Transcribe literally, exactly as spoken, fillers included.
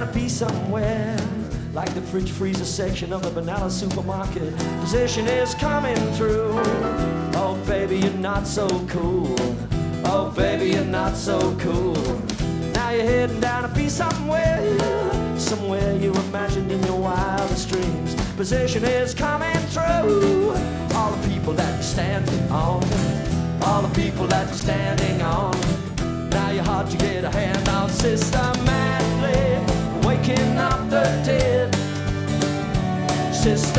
be somewhere like the fridge freezer section of the banana supermarket. Position is coming through. Oh baby, you're not so cool. Oh baby, you're not so cool. Now you're heading down to be somewhere, somewhere you imagined in your wildest dreams. Position is coming through. All the people that you're standing on, all the people that you're standing on. Now you're hard to get a hand on, systematically waking up the dead. Systematically